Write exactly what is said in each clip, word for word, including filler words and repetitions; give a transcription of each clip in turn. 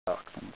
dioxins.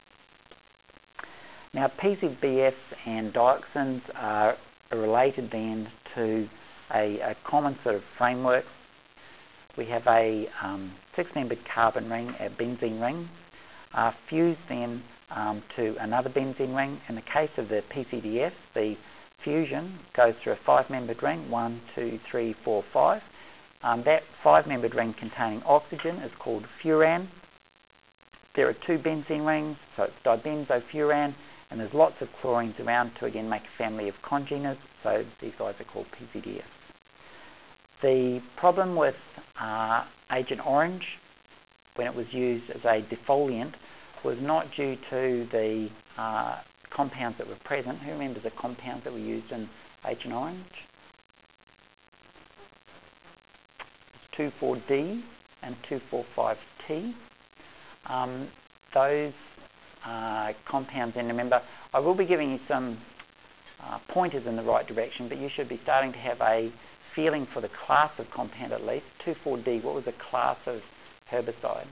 Now, P C B Fs and dioxins are related then to a, a common sort of framework. We have a um, six-membered carbon ring, a benzene ring, uh, fused then um, to another benzene ring. In the case of the P C D F, the fusion goes through a five-membered ring, one, two, three, four, five. Um, that five-membered ring containing oxygen is called furan. There are two benzene rings, so it's dibenzofuran, and there's lots of chlorines around to again make a family of congeners, so these guys are called P C D Fs. The problem with uh, Agent Orange, when it was used as a defoliant, was not due to the uh, compounds that were present. Who remembers the compounds that were used in Agent Orange? two four D and two four five T. Um, those uh, compounds, and remember, I will be giving you some uh, pointers in the right direction, but you should be starting to have a feeling for the class of compound at least. two four D, what was the class of herbicide?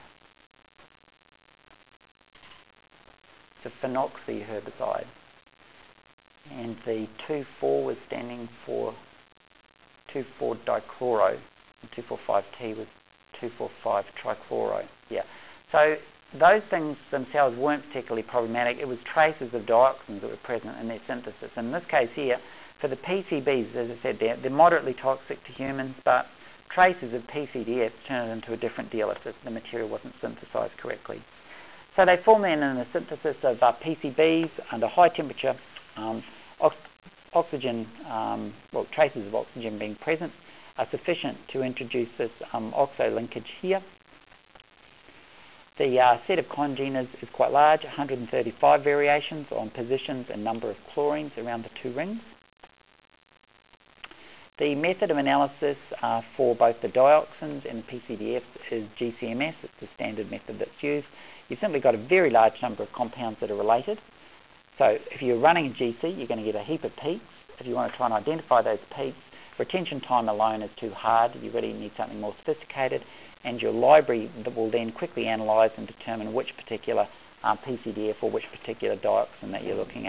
It's a phenoxy herbicide. And the two four was standing for two four dichloro, and two four five T was two four five trichloro. Yeah. So those things themselves weren't particularly problematic. It was traces of dioxins that were present in their synthesis. In this case here, for the P C Bs, as I said, they're, they're moderately toxic to humans, but traces of P C D Fs turn it into a different deal if the, the material wasn't synthesized correctly. So they form then in the synthesis of uh, P C Bs under high temperature, um, ox oxygen, um, well, traces of oxygen being present are sufficient to introduce this um, oxo linkage here. The uh, set of congeners is quite large, one hundred thirty-five variations on positions and number of chlorines around the two rings. The method of analysis uh, for both the dioxins and the P C D Fs is G C M S. It's the standard method that's used. You've simply got a very large number of compounds that are related. So if you're running a G C, you're going to get a heap of peaks. If you want to try and identify those peaks, retention time alone is too hard. You really need something more sophisticated, and your library that will then quickly analyse and determine which particular um, P C D F or which particular dioxin that you're looking at.